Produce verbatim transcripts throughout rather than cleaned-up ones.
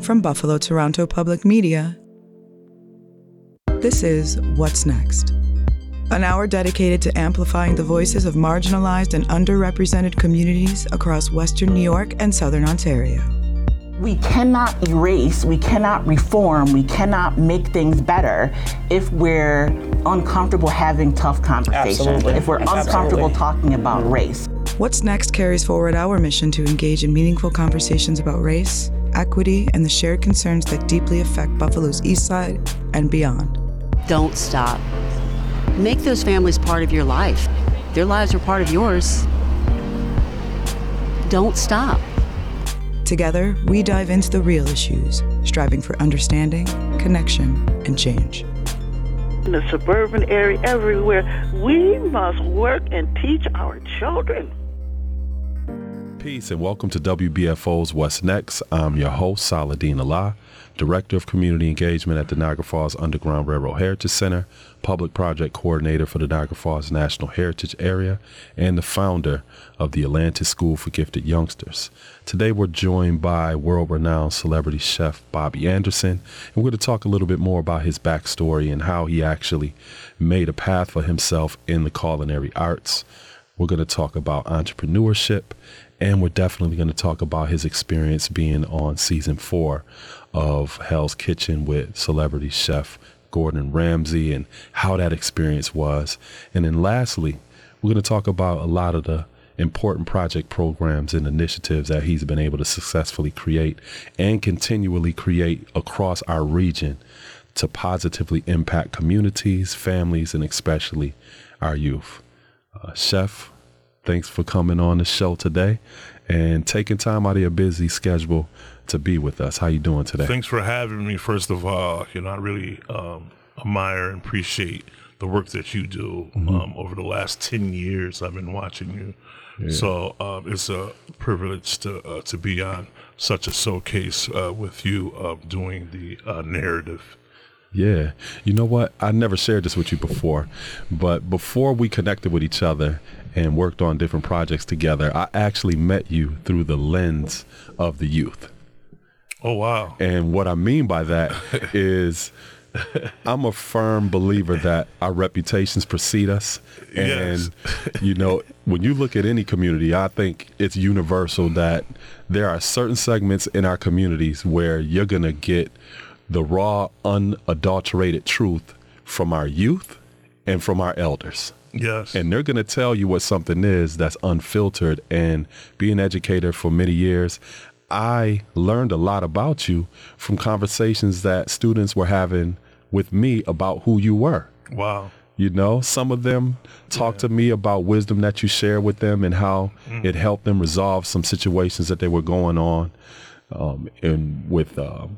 From Buffalo Toronto Public Media, this is What's Next, an hour dedicated to amplifying the voices of marginalized and underrepresented communities across Western New York and Southern Ontario. We cannot erase, we cannot reform, we cannot make things better if we're uncomfortable having tough conversations, Absolutely. if we're uncomfortable Absolutely. talking about race. What's Next carries forward our mission to engage in meaningful conversations about race, equity, and the shared concerns that deeply affect Buffalo's East Side and beyond. Don't stop. Make those families part of your life. Their lives are part of yours. Don't stop. Together, we dive into the real issues, striving for understanding, connection, and change. In the suburban area, everywhere, we must work and teach our children. Peace and welcome to W B F O's What's Next. I'm your host, Saladin Allah, Director of Community Engagement at the Niagara Falls Underground Railroad Heritage Center, Public Project Coordinator for the Niagara Falls National Heritage Area, and the founder of the Atlantis School for Gifted Youngsters. Today we're joined by world-renowned celebrity chef Bobby Anderson, and we're going to talk a little bit more about his backstory and how he actually made a path for himself in the culinary arts. We're going to talk about entrepreneurship, and we're definitely going to talk about his experience being on season four of Hell's Kitchen with celebrity chef Gordon Ramsay and how that experience was. And then lastly, we're going to talk about a lot of the important project programs and initiatives that he's been able to successfully create and continually create across our region to positively impact communities, families, and especially our youth. Uh, Chef, thanks for coming on the show today and taking time out of your busy schedule to be with us. How you doing today? Thanks for having me. First of all, you know, I really um, admire and appreciate the work that you do. Mm-hmm. Um, over the last ten years, I've been watching you. Yeah. So um, it's a privilege to uh, to be on such a showcase uh, with you uh, doing the uh, narrative. Yeah. You know what? I never shared this with you before, but before we connected with each other and worked on different projects together, I actually met you through the lens of the youth. Oh, wow. And what I mean by that is I'm a firm believer that our reputations precede us. And, yes. you know, when you look at any community, I think it's universal that there are certain segments in our communities where you're going to get the raw, unadulterated truth from our youth and from our elders. Yes. And they're going to tell you what something is that's unfiltered. And being an educator for many years, I learned a lot about you from conversations that students were having with me about who you were. Wow. You know, some of them talked yeah. to me about wisdom that you share with them and how mm. it helped them resolve some situations that they were going on um, and with uh,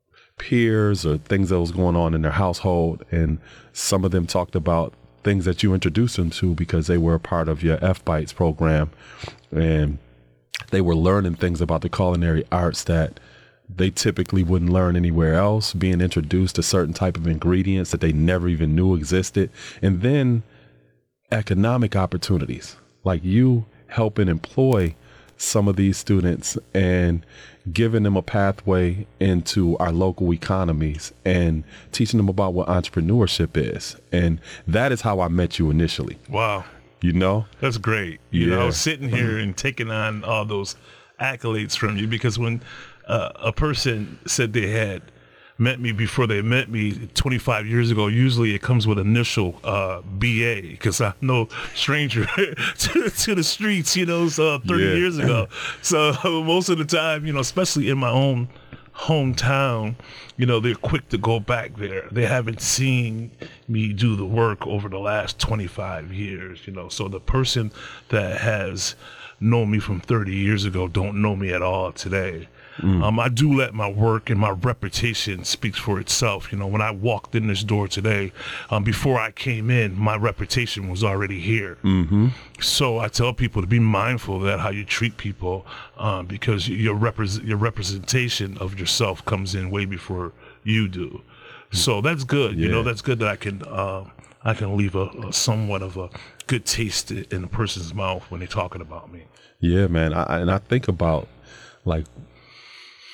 peers or things that was going on in their household. And some of them talked about things that you introduced them to because they were a part of your F-Bites program. And they were learning things about the culinary arts that they typically wouldn't learn anywhere else, being introduced to certain type of ingredients that they never even knew existed. And then economic opportunities, like you helping employ some of these students and giving them a pathway into our local economies and teaching them about what entrepreneurship is. And that is how I met you initially. Wow. You know? That's great. You yeah. know, I was sitting here and taking on all those accolades from you because when uh, a person said they had met me before they met me twenty-five years ago, usually it comes with initial uh, B A because I'm no stranger to, to the streets, you know, so thirty yeah. years ago. So most of the time, you know, especially in my own hometown, you know, they're quick to go back there. They haven't seen me do the work over the last twenty-five years, you know. So the person that has known me from thirty years ago don't know me at all today. Mm. Um, I do let my work and my reputation speaks for itself. You know, when I walked in this door today, um, before I came in, my reputation was already here. Mm-hmm. So I tell people to be mindful of that, how you treat people, um, because your repre- your representation of yourself comes in way before you do. So that's good. Yeah. You know, that's good that I can uh, I can leave a, a somewhat of a good taste in a person's mouth when they're talking about me. Yeah, man. I, and I think about like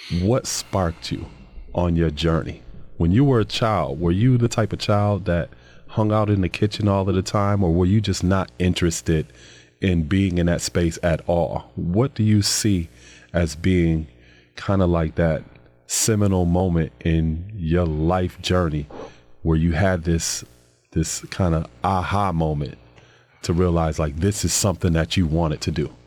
what sparked you on your journey? When you were a child, were you the type of child that hung out in the kitchen all of the time, or were you just not interested in being in that space at all? What do you see as being kind of like that seminal moment in your life journey where you had this this kind of aha moment to realize like this is something that you wanted to do?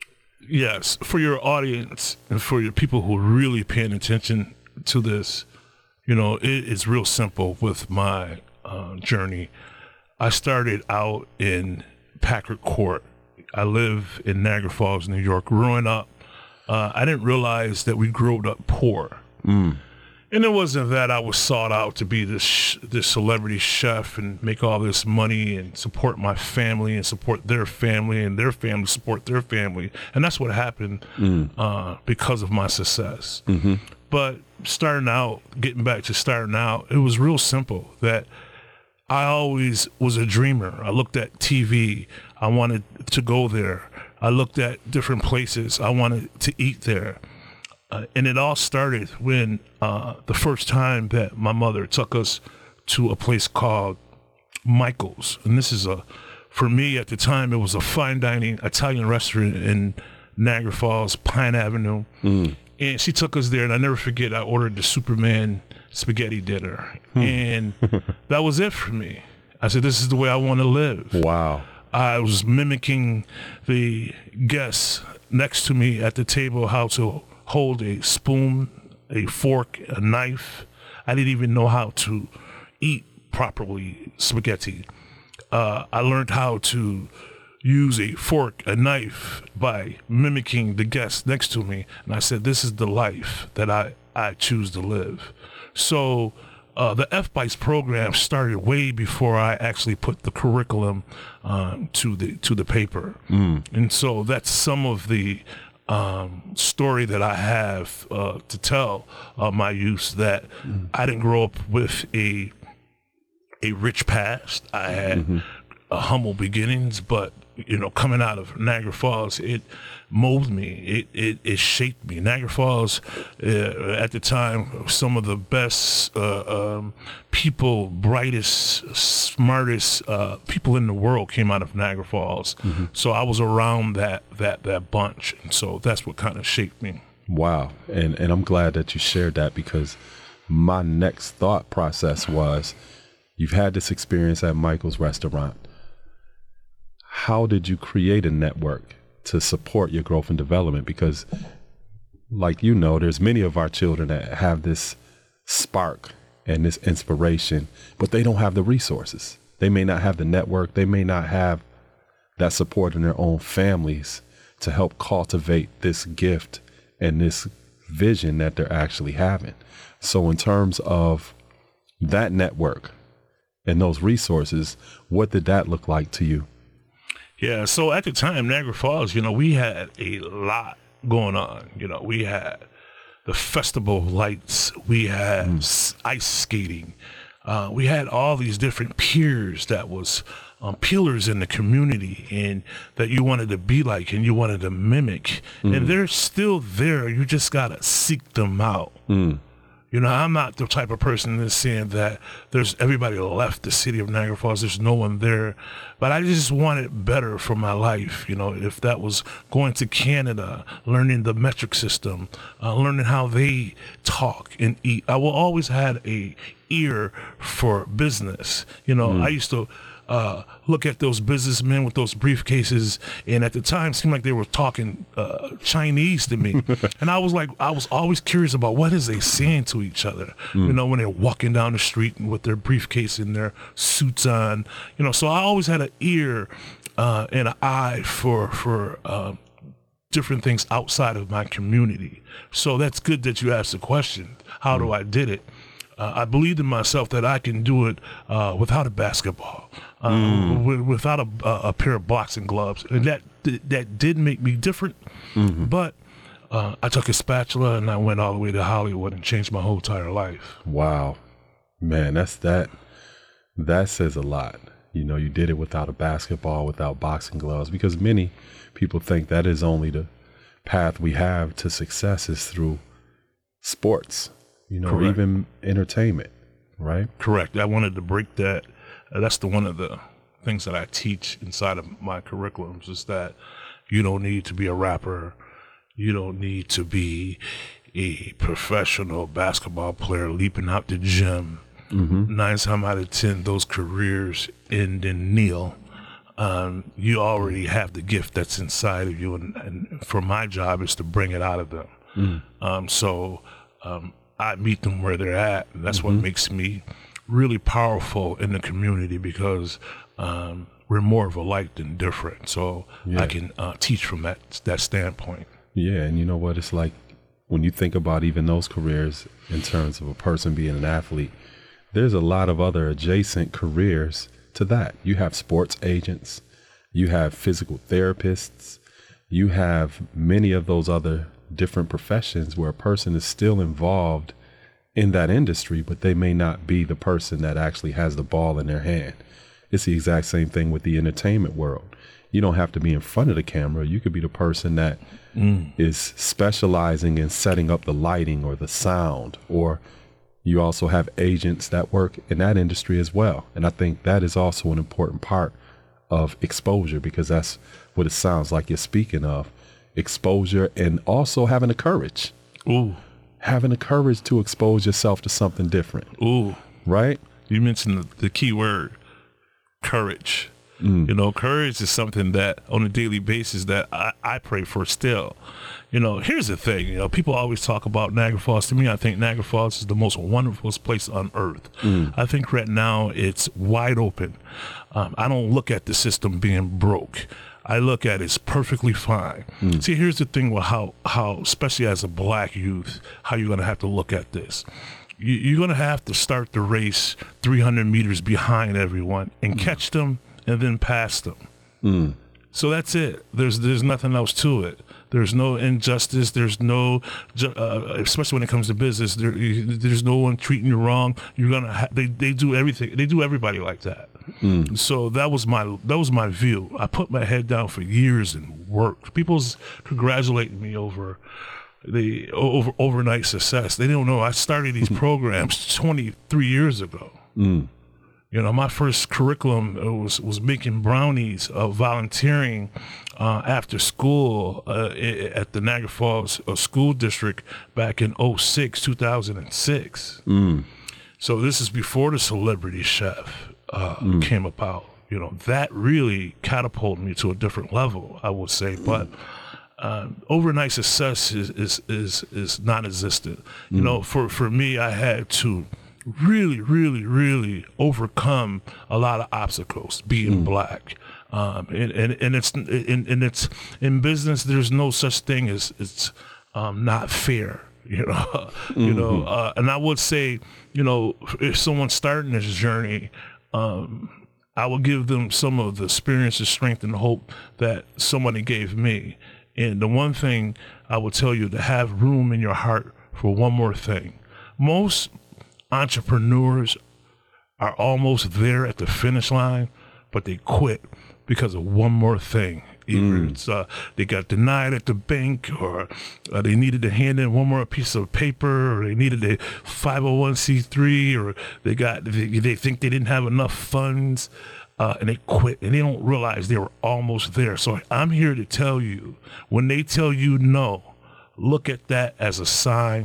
Yes, for your audience and for your people who are really paying attention to this, you know, it is real simple with my uh, journey. I started out in Packard Court. I live in Niagara Falls, New York. Growing up, uh, I didn't realize that we grew up poor. Mm. And it wasn't that I was sought out to be this sh- this celebrity chef and make all this money and support my family and support their family and their family support their family. And that's what happened mm. uh, because of my success. Mm-hmm. But starting out, getting back to starting out, it was real simple that I always was a dreamer. I looked at T V. I wanted to go there. I looked at different places. I wanted to eat there. Uh, and it all started when uh, the first time that my mother took us to a place called Michael's. And this is a, for me at the time, it was a fine dining Italian restaurant in Niagara Falls, Pine Avenue. Mm. And she took us there, and I never forget, I ordered the Superman spaghetti dinner. Hmm. And that was it for me. I said, this is the way I want to live. Wow. I was mimicking the guests next to me at the table, how to hold a spoon, a fork, a knife. I didn't even know how to eat properly spaghetti. Uh, I learned how to use a fork, a knife by mimicking the guests next to me. And I said, this is the life that I, I choose to live. So uh, the F-Bites program started way before I actually put the curriculum um, to the to the paper. Mm. And so that's some of the um, story that I have uh, to tell uh, my youth, that mm. I didn't grow up with a a rich past. I had mm-hmm. a humble beginnings, but you know, coming out of Niagara Falls, it molded me. It it, it shaped me. Niagara Falls, uh, at the time, some of the best uh, um, people, brightest, smartest uh, people in the world came out of Niagara Falls. Mm-hmm. So I was around that that that bunch, and so that's what kind of shaped me. Wow, and and I'm glad that you shared that, because my next thought process was, you've had this experience at Michael's restaurant. How did you create a network to support your growth and development? Because like, you know, there's many of our children that have this spark and this inspiration, but they don't have the resources. They may not have the network. They may not have that support in their own families to help cultivate this gift and this vision that they're actually having. So in terms of that network and those resources, what did that look like to you? Yeah, so at the time, Niagara Falls, you know, we had a lot going on. You know, we had the festival lights, we had mm. ice skating, uh, we had all these different piers that was um, pillars in the community and that you wanted to be like and you wanted to mimic. Mm. And they're still there. You just got to seek them out. Mm. You know, I'm not the type of person that's saying that there's everybody left the city of Niagara Falls, there's no one there. But I just wanted better for my life. You know, if that was going to Canada, learning the metric system, uh, learning how they talk and eat. I will always had a ear for business. You know, mm. I used to uh, look at those businessmen with those briefcases, and at the time, it seemed like they were talking uh, Chinese to me. And I was like, I was always curious about what is they saying to each other, mm. you know, when they're walking down the street with their briefcase and their suits on, you know. So I always had an ear uh, and an eye for, for uh, different things outside of my community. So that's good that you asked the question, how mm. do I did it? Uh, I believed in myself that I can do it uh, without a basketball, uh, mm. w- without a, a pair of boxing gloves. And that that did make me different. Mm-hmm. But uh, I took a spatula and I went all the way to Hollywood and changed my whole entire life. Wow. Man, that's that. That says a lot. You know, you did it without a basketball, without boxing gloves, because many people think that is only the path we have to success is through sports, you know, Correct. even entertainment, right? Correct. I wanted to break that. Uh, that's the one of the things that I teach inside of my curriculums is that you don't need to be a rapper. You don't need to be a professional basketball player leaping out the gym. Mm-hmm. Nine times out of ten, those careers end in nil. Um, you already have the gift that's inside of you, and, and for my job is to bring it out of them. Mm. Um, so um, I meet them where they're at, and that's mm-hmm. what makes me really powerful in the community because um, we're more of alike than different. So yeah. I can uh, teach from that that standpoint. Yeah, and you know what? It's like when you think about even those careers in terms of a person being an athlete, there's a lot of other adjacent careers to that. You have sports agents, you have physical therapists, you have many of those other different professions where a person is still involved in that industry, but they may not be the person that actually has the ball in their hand. It's the exact same thing with the entertainment world. You don't have to be in front of the camera. You could be the person that mm. is specializing in setting up the lighting or the sound, or you also have agents that work in that industry as well. And I think that is also an important part of exposure, because that's what it sounds like you're speaking of. Exposure, and also having the courage. Ooh. Having the courage to expose yourself to something different. Ooh. Right? You mentioned the, the key word, courage. Mm. You know, courage is something that on a daily basis that I, I pray for still. You know, here's the thing, you know, people always talk about Niagara Falls. To me, I think Niagara Falls is the most wonderful place on earth. Mm. I think right now it's wide open. Um, I don't look at the system being broke. I look at it's perfectly fine. Mm. See, here's the thing with how, how, especially as a black youth, how you're going to have to look at this. You, you're going to have to start the race three hundred meters behind everyone and mm. catch them and then pass them. Mm. So that's it. There's there's nothing else to it. There's no injustice. There's no, uh, especially when it comes to business, there, there's no one treating you wrong. You're gonna ha- they they do everything. They do everybody like that. Mm. So that was my that was my view. I put my head down for years and worked. People's congratulating me over the over overnight success. They don't know I started these programs twenty-three years ago. Mm. You know, my first curriculum was was making brownies, uh, volunteering uh, after school uh, at the Niagara Falls uh, School District back in oh six, two thousand six. Mm. So this is before the Celebrity Chef uh, mm. came about. You know, that really catapulted me to a different level, I would say. But uh, overnight success is is is, is non-existent. You mm. know, for, for me, I had to really, really, really overcome a lot of obstacles being mm. black. Um, and, and, and it's, and, and it's in business, there's no such thing as it's um, not fair, you know, mm-hmm. you know, uh, and I would say, you know, if someone's starting this journey, um, I will give them some of the experience, the strength, and the hope that somebody gave me. And the one thing I would tell you, to have room in your heart for one more thing. Most entrepreneurs are almost there at the finish line, but they quit because of one more thing. Either mm. it's uh, they got denied at the bank, or uh, they needed to hand in one more piece of paper, or they needed a five oh one c three, or they got they, they think they didn't have enough funds, uh, and they quit, and they don't realize they were almost there. So I'm here to tell you, when they tell you no, look at that as a sign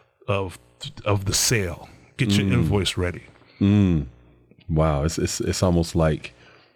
of of the sale. Get your mm. invoice ready. Mm. Wow, it's, it's it's almost like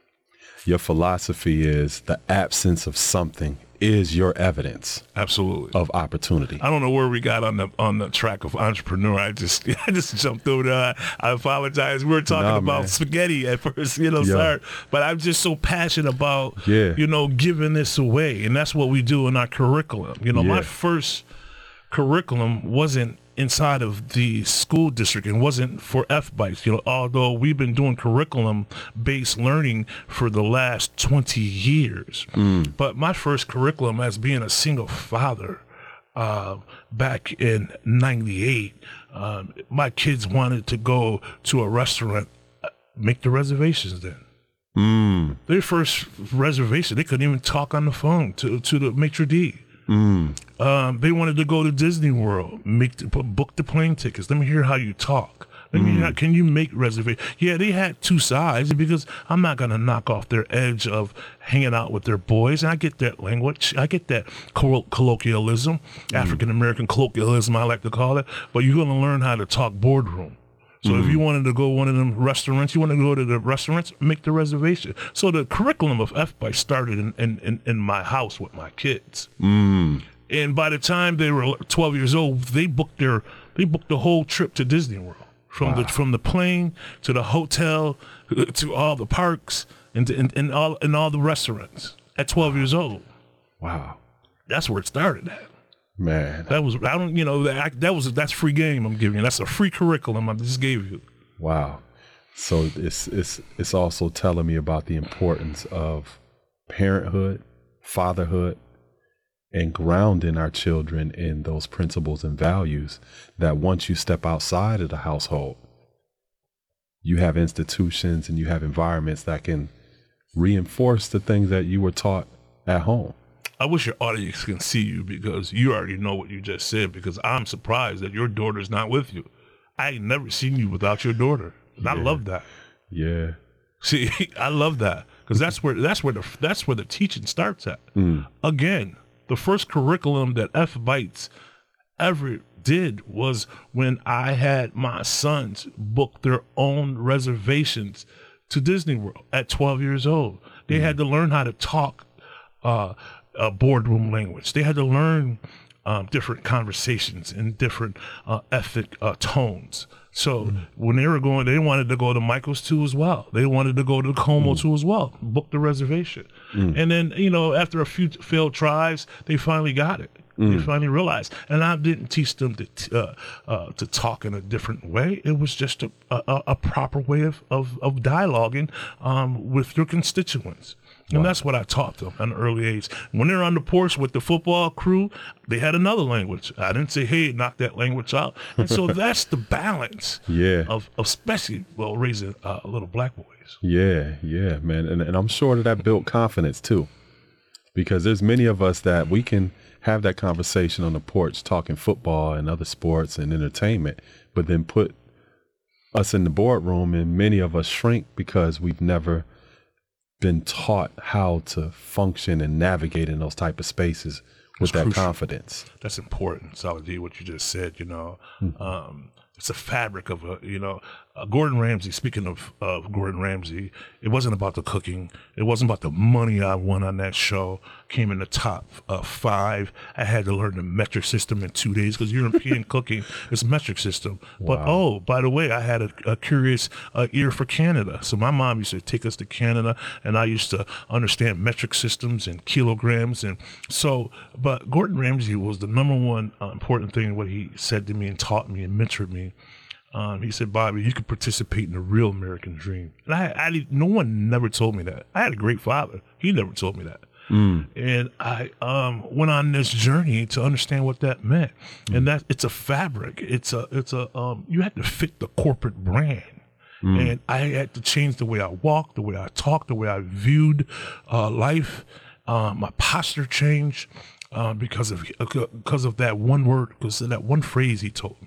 your philosophy is the absence of something is your evidence. Absolutely. Of opportunity. I don't know where we got on the on the track of entrepreneur. I just I just jumped through there. I apologize. We were talking nah, about man. spaghetti at first, you know, yeah. sorry. But I'm just so passionate about, yeah. you know, giving this away. And that's what we do in our curriculum. You know, yeah. my first curriculum wasn't inside of the school district and wasn't for F BITES, you know, although we've been doing curriculum based learning for the last twenty years. Mm. But my first curriculum as being a single father uh, back in ninety-eight, um, my kids wanted to go to a restaurant, make the reservations then. Mm. Their first reservation, they couldn't even talk on the phone to, to the maitre d'. Mm. Um, they wanted to go to Disney World, make the, book the plane tickets. Let me hear how you talk. Let me Mm. hear, can you make reservations? Yeah, they had two sides because I'm not going to knock off their edge of hanging out with their boys. And I get that language. I get that coll- colloquialism, mm. African-American colloquialism, I like to call it. But you're going to learn how to talk boardroom. So mm. if you wanted to go one of them restaurants, you want to go to the restaurants, make the reservation. So the curriculum of F B I T E started in, in, in, in my house with my kids. Mm. And by the time they were twelve years old, they booked their they booked the whole trip to Disney World. From wow. the from the plane to the hotel to all the parks and to, and, and all and all the restaurants at twelve years old. Wow, that's where it started at. Man, that was I don't you know that that was that's free game I'm giving you. That's a free curriculum I just gave you. Wow, so it's it's it's also telling me about the importance of parenthood, fatherhood, and grounding our children in those principles and values that once you step outside of the household, you have institutions and you have environments that can reinforce the things that you were taught at home. I wish your audience can see you because you already know what you just said, because I'm surprised that your daughter's not with you. I ain't never seen you without your daughter. And yeah. I love that. Yeah. See, I love that because that's where that's where the that's where the teaching starts at. Mm. Again, the first curriculum that F B I T E ever did was when I had my sons book their own reservations to Disney World at twelve years old. They mm. had to learn how to talk uh, uh, boardroom language. They had to learn um, different conversations and different uh, ethnic uh, tones. So mm. when they were going, they wanted to go to Michael's too as well. They wanted to go to Como mm. too as well. Book the reservation. Mm. And then, you know, after a few failed tries, they finally got it. Mm. They finally realized. And I didn't teach them to t- uh, uh, to talk in a different way. It was just a, a, a proper way of, of, of dialoguing um, with your constituents. And wow. that's what I taught them at an early age. When they're on the porch with the football crew, they had another language. I didn't say, hey, knock that language out. And so that's the balance yeah. of, of especially, well, raising uh, little black boys. Yeah, yeah, man. And, and I'm sure that that built confidence too, because there's many of us that we can have that conversation on the porch talking football and other sports and entertainment, but then put us in the boardroom and many of us shrink because we've never been taught how to function and navigate in those type of spaces with That's that crucial. Confidence. That's important, Solid D, what you just said, you know. Mm-hmm. Um, it's a fabric of a, you know, uh, Gordon Ramsay, speaking of, of Gordon Ramsay, it wasn't about the cooking. It wasn't about the money I won on that show. Came in the top uh, five. I had to learn the metric system in two days because European cooking is a metric system. Wow. But, oh, by the way, I had a, a curious uh, ear for Canada. So my mom used to take us to Canada, and I used to understand metric systems and kilograms. And so, but Gordon Ramsay was the number one uh, important thing, what he said to me and taught me and mentored me. Um, he said, Bobby, you can participate in the real American dream. And I, I, no one never told me that. I had a great father. He never told me that. Mm. And I um, went on this journey to understand what that meant. Mm. And that it's a fabric. It's a, it's a, um, you had to fit the corporate brand. Mm. And I had to change the way I walked, the way I talked, the way I viewed uh, life. Uh, my posture changed uh, because of, because of that one word, because of that one phrase he told me.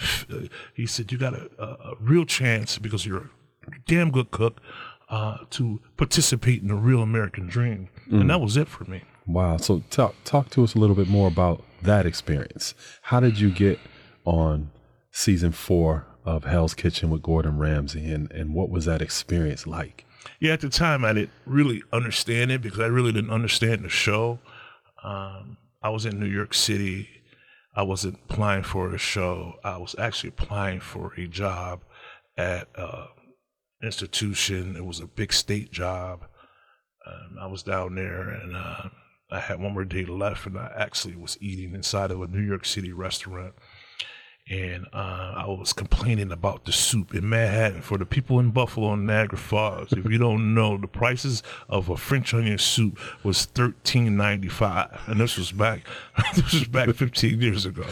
He said, you got a, a real chance because you're a damn good cook uh, to participate in the real American dream. Mm. And that was it for me. Wow. So talk, talk to us a little bit more about that experience. How did you get on season four of Hell's Kitchen with Gordon Ramsay, and, and what was that experience like? Yeah, at the time I didn't really understand it because I really didn't understand the show. Um, I was in New York City. I wasn't applying for a show. I was actually applying for a job at an institution. It was a big state job. Um, I was down there, and uh, I had one more day left, and I actually was eating inside of a New York City restaurant. And uh, I was complaining about the soup in Manhattan. For the people in Buffalo and Niagara Falls, if you don't know, the prices of a French onion soup was thirteen ninety-five, and this was back, this was back fifteen years ago.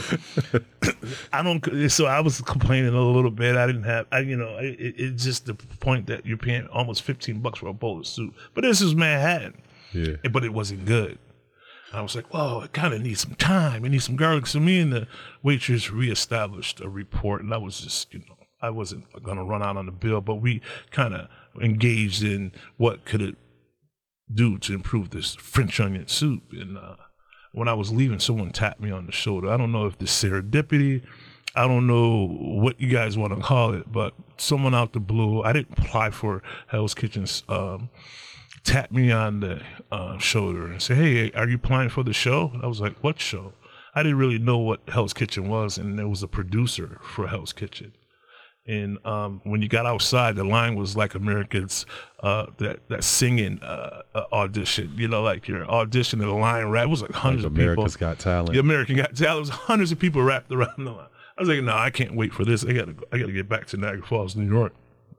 I don't. So I was complaining a little bit. I didn't have, I, you know, it, it's just the point that you're paying almost fifteen bucks for a bowl of soup. But this is Manhattan. Yeah. But it wasn't good. I was like, whoa, it kind of needs some time. It needs some garlic. So me and the waitress reestablished a report, and I was just, you know, I wasn't going to run out on the bill, but we kind of engaged in what could it do to improve this French onion soup. And uh, when I was leaving, someone tapped me on the shoulder. I don't know if this serendipity, I don't know what you guys want to call it, but someone out the blue, I didn't apply for Hell's Kitchen's, um, tapped me on the uh, shoulder and said, hey, are you applying for the show? I was like, what show? I didn't really know what Hell's Kitchen was, and there was a producer for Hell's Kitchen. And um, when you got outside, the line was like Americans, uh, that that singing uh, uh, audition. You know, like your audition and the line rap. It was like hundreds Like of people. America's Got Talent. The American Got Talent. It was hundreds of people wrapped around the line. I was like, no, I can't wait for this. I got to I got to get back to Niagara Falls, New York.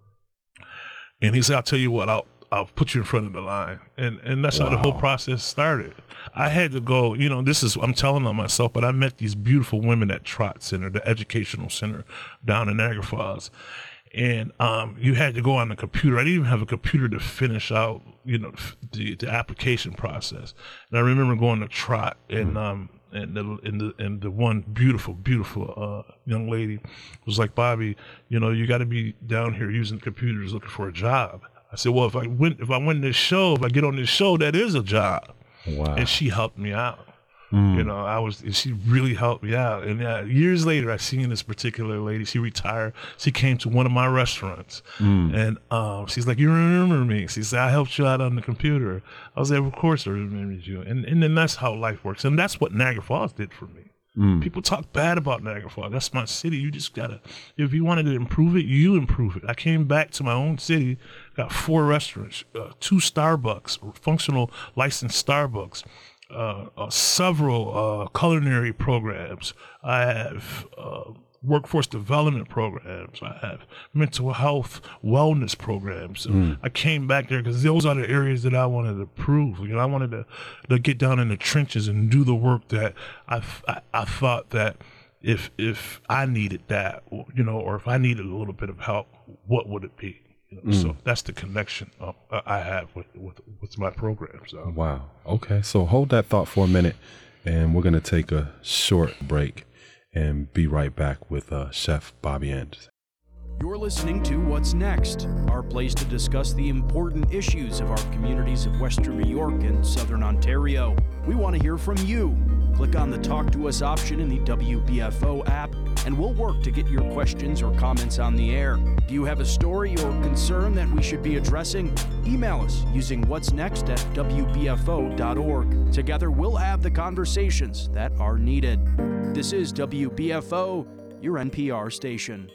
And he said, I'll tell you what, I'll I'll put you in front of the line. And and that's wow. how the whole process started. I had to go, you know, this is, I'm telling on myself, but I met these beautiful women at Trot Center, the educational center down in Niagara Falls. And um, you had to go on the computer. I didn't even have a computer to finish out, you know, the, the application process. And I remember going to Trot, and um, and the and the and the one beautiful, beautiful uh, young lady was like, Bobby, you know, you got to be down here using computers looking for a job. I said, well, if I win, if I win this show, if I get on this show, that is a job. Wow. And she helped me out. Mm. You know, I was, she really helped me out. And uh, years later, I seen this particular lady. She retired. She came to one of my restaurants, mm. and um, she's like, "You remember me?" She said, "I helped you out on the computer." I was like, "Of course I remember you." And and then that's how life works. And that's what Niagara Falls did for me. Mm. People talk bad about Niagara Falls. That's my city. You just gotta, if you wanted to improve it, you improve it. I came back to my own city, got four restaurants, uh, two Starbucks, functional licensed Starbucks, uh, uh, several uh, culinary programs. I have uh, workforce development programs. I have mental health wellness programs. Mm. I came back there because those are the areas that I wanted to improve. You know, I wanted to, to get down in the trenches and do the work that I, I, I thought that if if I needed that, you know, or if I needed a little bit of help, what would it be? You know, mm. So that's the connection uh, I have with, with, with my program. So. Wow. Okay. So hold that thought for a minute, and we're going to take a short break and be right back with uh, Chef Bobby Anderson. You're listening to What's Next, our place to discuss the important issues of our communities of Western New York and Southern Ontario. We want to hear from you. Click on the Talk to Us option in the W B F O app, and we'll work to get your questions or comments on the air. Do you have a story or concern that we should be addressing? Email us using what's next at w b f o dot org. Together, we'll have the conversations that are needed. This is W B F O, your N P R station.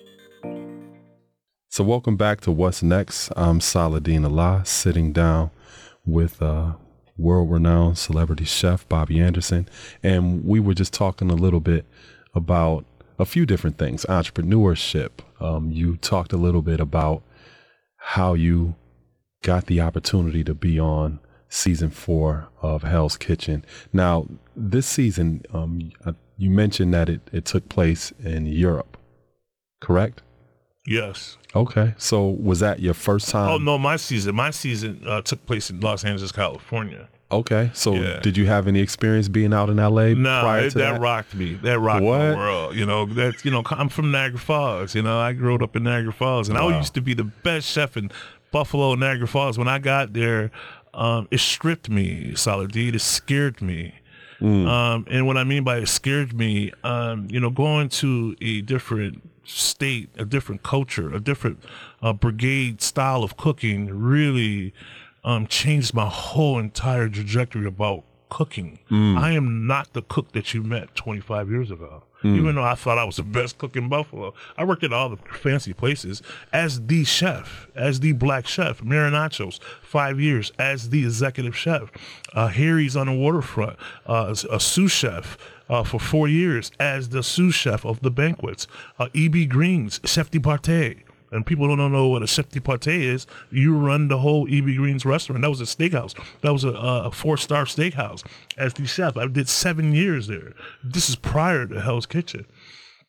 So welcome back to What's Next. I'm Saladin Allah, sitting down with uh, world-renowned celebrity chef Bobby Anderson. And we were just talking a little bit about a few different things, entrepreneurship. Um, you talked a little bit about how you got the opportunity to be on season four of Hell's Kitchen. Now, this season, um, you mentioned that it, it took place in Europe, correct? Yes. Okay. So was that your first time? Oh, no, my season. My season uh, took place in Los Angeles, California. Okay. So yeah. Did you have any experience being out in L A no, prior it, to that? that? rocked me. That rocked what? my world. You know, that, you know, I'm from Niagara Falls. You know, I grew up in Niagara Falls, and wow. I used to be the best chef in Buffalo, Niagara Falls. When I got there, um, it stripped me, Saladin. It scared me. Mm. Um, and what I mean by it scared me, um, you know, going to a different state, a different culture, a different uh, brigade style of cooking really um, changed my whole entire trajectory about cooking. Mm. I am not the cook that you met twenty-five years ago. Mm. Even though I thought I was the best cook in Buffalo, I worked at all the fancy places as the chef, as the black chef. Marinachos, five years as the executive chef. Uh, Harry's on the waterfront, uh, a sous chef uh, for four years as the sous chef of the banquets. Uh, E B Green's, chef de partie. And people don't know what a chef de partie is. You run the whole E B Green's restaurant. That was a steakhouse. That was a, a four-star steakhouse. As the chef, I did seven years there. This is prior to Hell's Kitchen.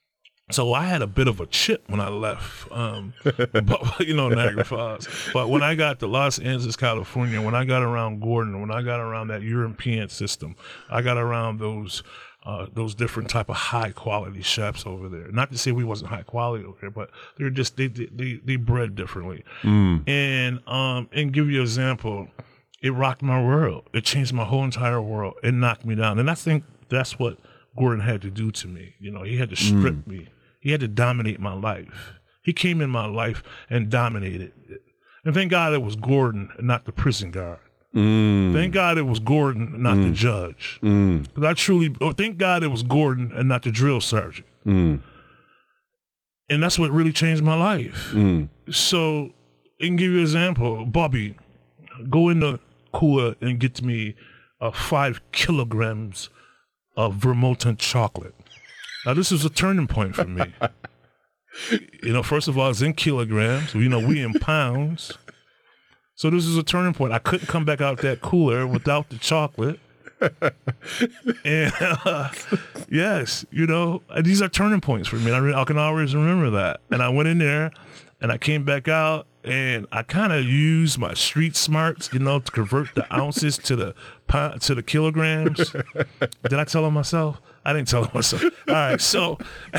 So I had a bit of a chip when I left, um, but, you know, Niagara Falls. But when I got to Los Angeles, California, when I got around Gordon, when I got around that European system, I got around those uh, those different type of high quality chefs over there. Not to say we wasn't high quality over there, but they're just they they they bred differently. Mm. And um, and give you an example, it rocked my world. It changed my whole entire world. It knocked me down, and I think that's what Gordon had to do to me. You know, he had to strip mm. me. He had to dominate my life. He came in my life and dominated it. And thank God it was Gordon and not the prison guard. Mm. Thank God it was Gordon and not mm. the judge. Mm. Because I truly, oh, thank God it was Gordon and not the drill sergeant. Mm. And that's what really changed my life. Mm. So, I can give you an example. Bobby, go in the cooler and get me uh, five kilograms of Vermont chocolate. Now, this is a turning point for me. You know, first of all, it's in kilograms. You know, we in pounds. So this is a turning point. I couldn't come back out that cooler without the chocolate. And uh, yes, you know, these are turning points for me. I, re- I can always remember that. And I went in there and I came back out and I kind of used my street smarts, you know, to convert the ounces to the to the kilograms. Did I tell him myself? I didn't tell him myself. All right, so,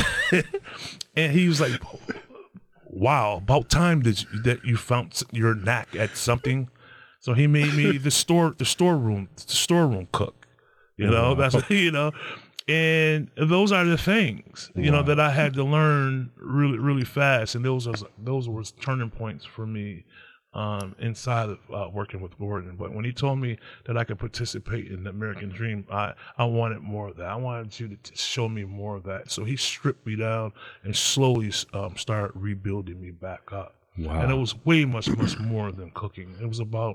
and he was like, wow, about time that you, that you found your knack at something. So he made me the store, the storeroom, the storeroom cook, you know, wow. that's, you know, and those are the things, you wow. know, that I had to learn really, really fast. And those was, those were turning points for me um, inside of uh, working with Gordon. But when he told me that I could participate in the American Dream, I, I wanted more of that. I wanted you to t- show me more of that. So he stripped me down and slowly um, started rebuilding me back up. Wow. And it was way much, much more than cooking. It was about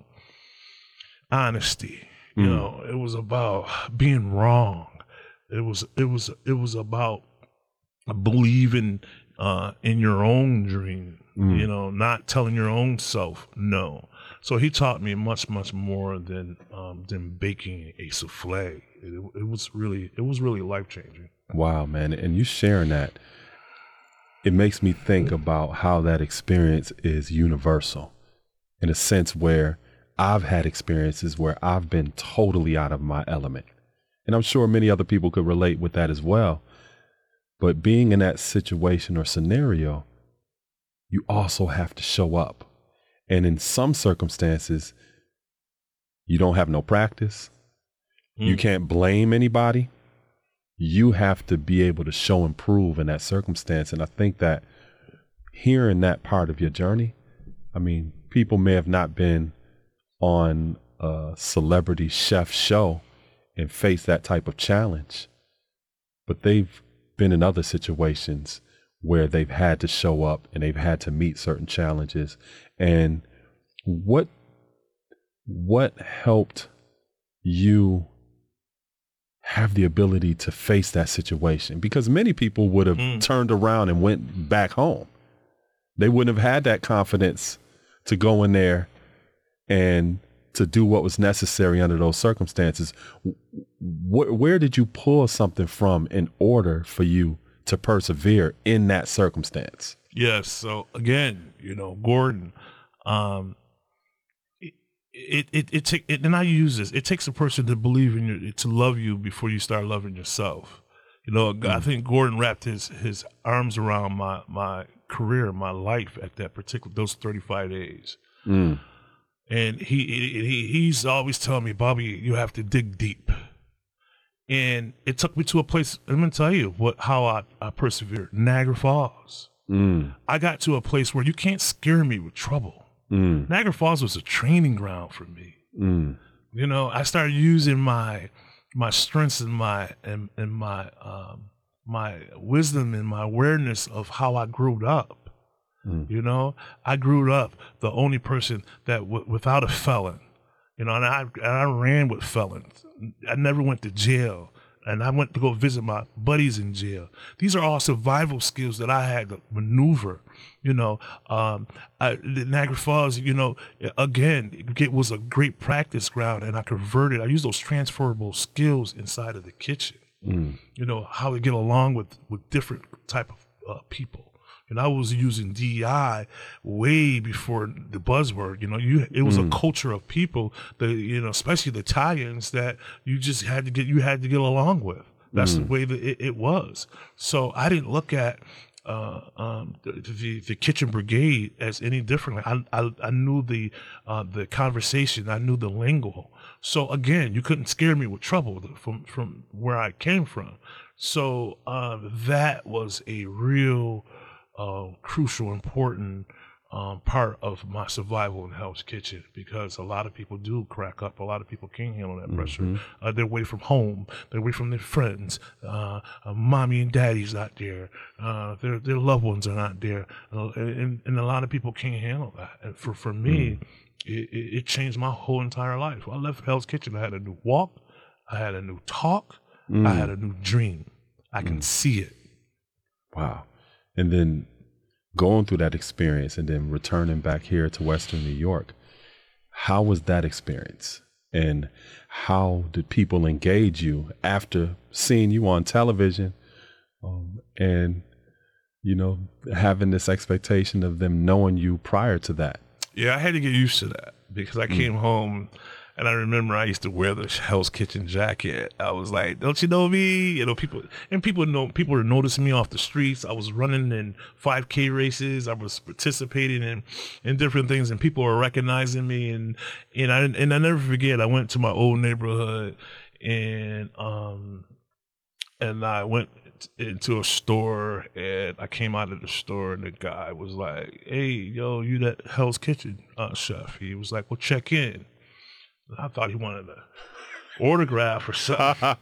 honesty. Mm. You know, it was about being wrong. It was, it was, it was about believing uh, in your own dream. Mm. You know, not telling your own self no. So he taught me much, much more than um, than baking a souffle. It, it was really, it was really life changing. Wow, man! And you sharing that, it makes me think about how that experience is universal, in a sense where I've had experiences where I've been totally out of my element, and I'm sure many other people could relate with that as well. But being in that situation or scenario, you also have to show up. And in some circumstances, you don't have no practice. Mm. You can't blame anybody. You have to be able to show and prove in that circumstance. And I think that hearing that part of your journey, I mean, people may have not been on a celebrity chef show and faced that type of challenge, but they've been in other situations where they've had to show up and they've had to meet certain challenges. And what what helped you have the ability to face that situation? Because many people would have mm. turned around and went back home. They wouldn't have had that confidence to go in there and to do what was necessary under those circumstances. Where, where did you pull something from in order for you to persevere in that circumstance? Yes. So again, you know, Gordon, um, it, it, it, it take, it, and I use this, it takes a person to believe in you, to love you before you start loving yourself. You know, mm. I think Gordon wrapped his, his arms around my, my career, my life at that particular, those thirty-five days. Mm. And he, he, he's always telling me, Bobby, you have to dig deep. And it took me to a place, I'm going to tell you what how I, I persevered. Niagara Falls. Mm. I got to a place where you can't scare me with trouble. Mm. Niagara Falls was a training ground for me. Mm. You know, I started using my my strengths and my and, and my um, my wisdom and my awareness of how I grew up. Mm. You know, I grew up the only person that w- without a felon. You know, and I and I ran with felons. I never went to jail, and I went to go visit my buddies in jail. These are all survival skills that I had to maneuver. You know, um, I, Niagara Falls, you know, again, it was a great practice ground, and I converted. I used those transferable skills inside of the kitchen. Mm. You know, how to get along with, with different type of uh, people. And I was using D E I way before the buzzword. You know, you it was mm. a culture of people that, you know, especially the Italians, that you just had to get you had to get along with. That's mm. the way that it, it was. So I didn't look at uh, um, the, the the kitchen brigade as any different. I I, I knew the uh, the conversation. I knew the lingo. So again, you couldn't scare me with trouble from from where I came from. So uh, that was a real Uh, crucial, important um, part of my survival in Hell's Kitchen, because a lot of people do crack up. A lot of people can't handle that pressure. Mm-hmm. Uh, they're away from home. They're away from their friends. Uh, uh, mommy and daddy's not there. Uh, their their loved ones are not there, uh, and and a lot of people can't handle that. And for for me, mm. it, it changed my whole entire life. I left Hell's Kitchen. I had a new walk. I had a new talk. Mm. I had a new dream. I can mm. see it. Wow. And then going through that experience and then returning back here to Western New York, how was that experience? And how did people engage you after seeing you on television um, and, you know, having this expectation of them knowing you prior to that? Yeah, I had to get used to that, because I mm. came home. And I remember I used to wear the Hell's Kitchen jacket. I was like, "Don't you know me?" You know, people and people know people were noticing me off the streets. I was running in five K races. I was participating in, in different things, and people were recognizing me. And and I and I never forget. I went to my old neighborhood, and um, and I went into a store, and I came out of the store, and the guy was like, "Hey, yo, you that Hell's Kitchen uh, chef?" He was like, "Well, check in." I thought he wanted an autograph or something.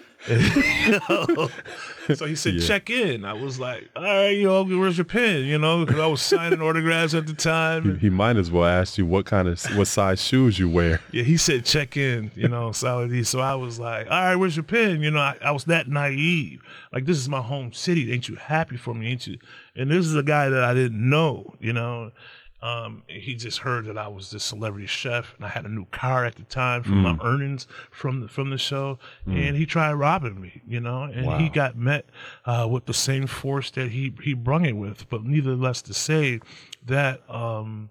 You know? So he said, yeah. check in. I was like, all right, you know, where's your pen? You know, because I was signing autographs at the time. He, he might as well ask you what kind of, what size shoes you wear. Yeah, he said, check in, you know, Saladee. So I was like, all right, where's your pen? You know, I, I was that naive. Like, this is my home city. Ain't you happy for me? Ain't you? And this is a guy that I didn't know, you know. Um, he just heard that I was this celebrity chef, and I had a new car at the time from mm. my earnings from the from the show, mm. and he tried robbing me, you know, and wow. he got met uh, with the same force that he he brung it with. But nevertheless, to say that um,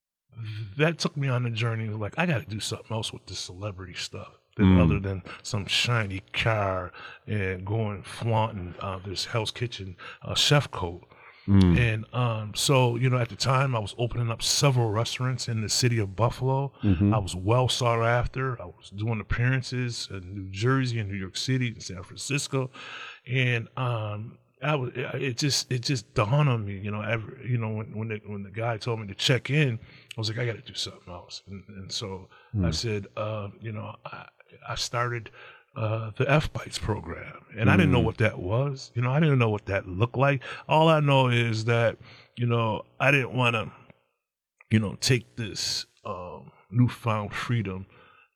that took me on a journey of like, I got to do something else with this celebrity stuff. Mm. Other than some shiny car and going flaunting uh, this Hell's Kitchen uh, chef coat. Mm. And um, so, you know, at the time I was opening up several restaurants in the city of Buffalo. Mm-hmm. I was well sought after. I was doing appearances in New Jersey and New York City and San Francisco. And um, I was, it just it just dawned on me, you know, every, you know, when when the, when the guy told me to check in, I was like, I got to do something else. And, and so mm. I said, uh, you know, I, I started Uh, the F-Bites program. And mm. I didn't know what that was. You know, I didn't know what that looked like. All I know is that, you know, I didn't want to, you know, take this um, newfound freedom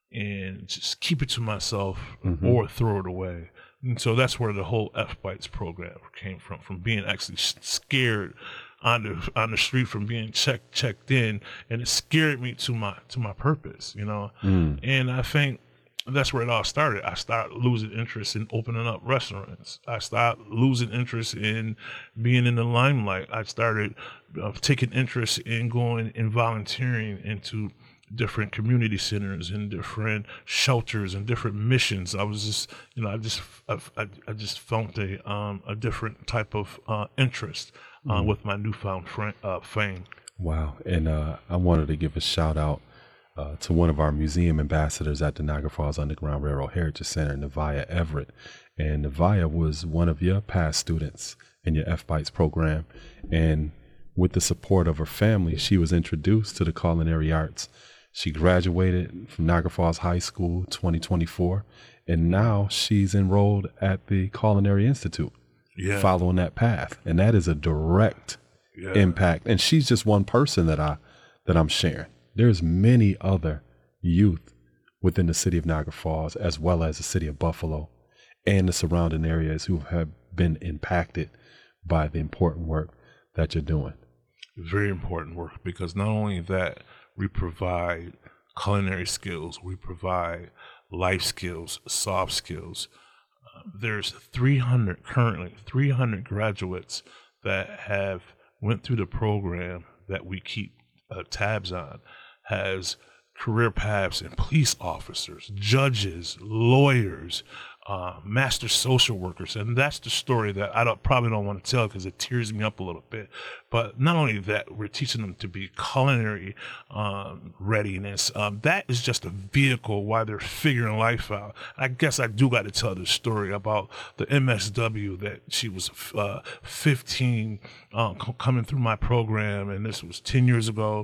and just keep it to myself mm-hmm. or throw it away. And so that's where the whole F-Bites program came from, from being actually scared on the on the street, from being checked checked in, and it scared me to my to my purpose, you know. Mm. And I think that's where it all started. I started losing interest in opening up restaurants. I started losing interest in being in the limelight. I started uh, taking interest in going and volunteering into different community centers and different shelters and different missions. I was just, you know, I just, I, I just felt a um, a different type of uh, interest uh, mm. with my newfound friend, uh, fame. Wow. And uh, I wanted to give a shout out Uh, to one of our museum ambassadors at the Niagara Falls Underground Railroad Heritage Center, Nevia Everett. And Nevia was one of your past students in your F-Bites program. And with the support of her family, she was introduced to the culinary arts. She graduated from Niagara Falls High School twenty twenty-four, and now she's enrolled at the Culinary Institute, yeah. following that path. And that is a direct yeah. impact. And she's just one person that I that I'm sharing. There's many other youth within the city of Niagara Falls, as well as the city of Buffalo and the surrounding areas, who have been impacted by the important work that you're doing. Very important work, because not only that, we provide culinary skills, we provide life skills, soft skills. Uh, there's three hundred, currently three hundred graduates that have went through the program that we keep uh, tabs on has career paths in police officers, judges, lawyers, uh, master social workers. And that's the story that I don't, probably don't want to tell because it tears me up a little bit. But not only that, we're teaching them to be culinary um, readiness. Um, that is just a vehicle while they're figuring life out. I guess I do got to tell the story about the M S W that she was uh, fifteen um, c- coming through my program. And this was ten years ago.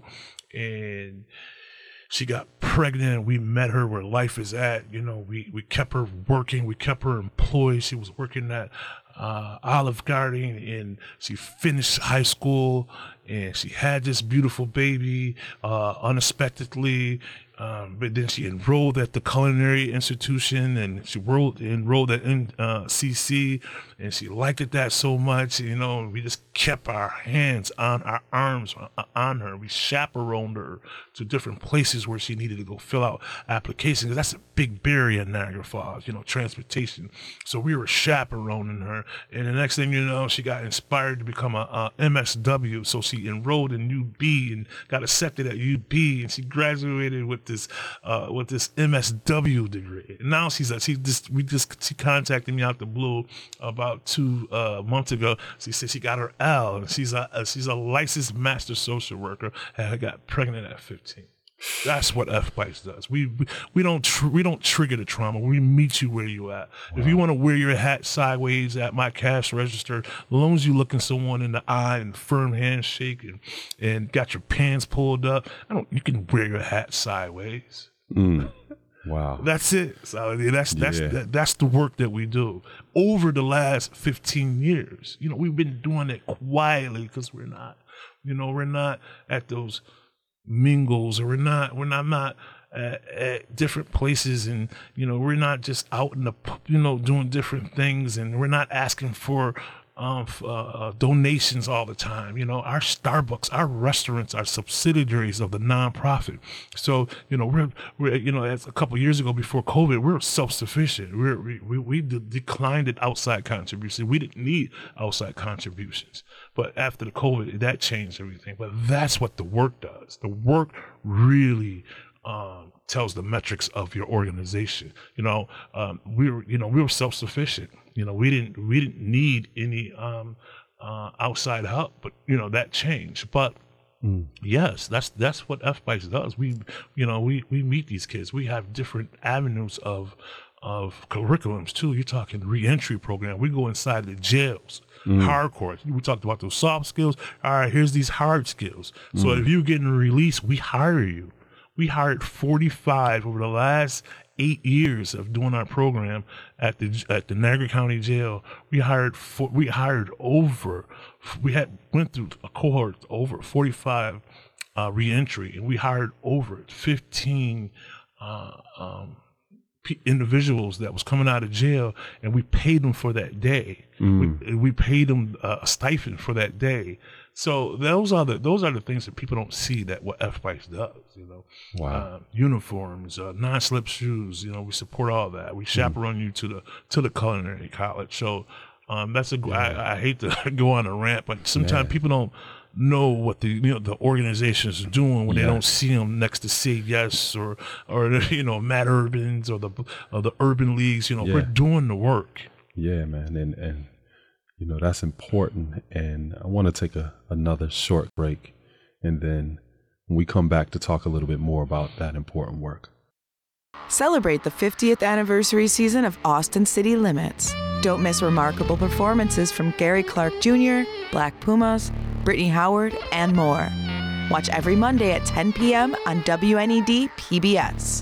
And she got pregnant. We met her where life is at. You know, we, we kept her working. We kept her employed. She was working at uh, Olive Garden, and she finished high school, and she had this beautiful baby uh, unexpectedly. Um, but then she enrolled at the culinary institution, and she enrolled, enrolled at uh, C C, and she liked it that so much, you know, we just kept our hands on our arms on her. We chaperoned her to different places where she needed to go fill out applications. That's a big barrier in Niagara Falls, you know, transportation. So we were chaperoning her, and the next thing you know, she got inspired to become a, a M S W. So she enrolled in U B and got accepted at U B, and she graduated with this uh with this M S W degree. And now she's a, she just we just she contacted me out the blue about two uh months ago. She said she got her L, and she's a, a she's a licensed master social worker, and got pregnant at fifteen. That's what F BICE does. We we, we don't tr- we don't trigger the trauma. We meet you where you at. Wow. If you want to wear your hat sideways at my cash register, as long as you looking someone in the eye and firm handshake and, and got your pants pulled up, I don't. You can wear your hat sideways. Mm. Wow. That's it. So that's that's yeah. that, that's the work that we do over the last fifteen years. You know, we've been doing it quietly because we're not. You know, we're not at those mingles, or we're not we're not not at, at different places, and you know, we're not just out in the, you know, doing different things, and we're not asking for um uh, donations all the time. You know, our Starbucks, our restaurants are subsidiaries of the nonprofit. So you know, we're we're you know, as a couple of years ago before COVID, we were self-sufficient. We're, we we we de- declined it outside contributions. We didn't need outside contributions. But after the COVID, that changed everything. But that's what the work does. The work really um, tells the metrics of your organization. You know, um, we were, you know, we were self-sufficient. You know, we didn't, we didn't need any um, uh, outside help. But you know, that changed. But mm. yes, that's that's what F BICE does. We, you know, we we meet these kids. We have different avenues of of curriculums too. You're talking reentry program. We go inside the jails. Mm. Hardcore. We talked about those soft skills. All right, here's these hard skills. So mm. if you're getting released, we hire you. We hired forty-five over the last eight years of doing our program at the at the Niagara County Jail. We hired for, we hired over. We had went through a cohort over forty-five uh, reentry, and we hired over fifteen. Uh, um, individuals that was coming out of jail, and we paid them for that day. Mm. We, we paid them a stipend for that day. So those are the those are the things that people don't see that what F BICE does. You know, wow. uh, uniforms, uh, non-slip shoes. You know, we support all that. We chaperone mm. you to the to the culinary college. So um, that's a. Yeah. I, I hate to go on a rant, but sometimes yeah. people don't know what the you know the organizations are doing when yeah. they don't see them next to Say Yes or or you know Mad Urbans or the or the Urban Leagues. You know, yeah. we're doing the work. Yeah, man, and and you know that's important. And I want to take a another short break, and then when we come back to talk a little bit more about that important work. Celebrate the fiftieth anniversary season of Austin City Limits. Don't miss remarkable performances from Gary Clark Junior, Black Pumas, Brittany Howard, and more. Watch every Monday at ten p.m. on W N E D P B S.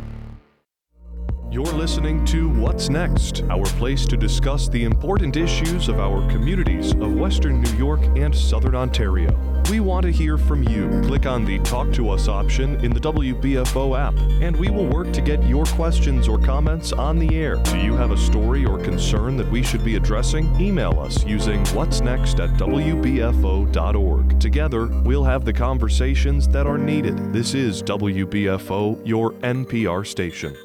You're listening to What's Next, our place to discuss the important issues of our communities of Western New York and Southern Ontario. We want to hear from you. Click on the Talk to Us option in the W B F O app, and we will work to get your questions or comments on the air. Do you have a story or concern that we should be addressing? Email us using what's next at w b f o dot org. Together, we'll have the conversations that are needed. This is W B F O, your N P R station.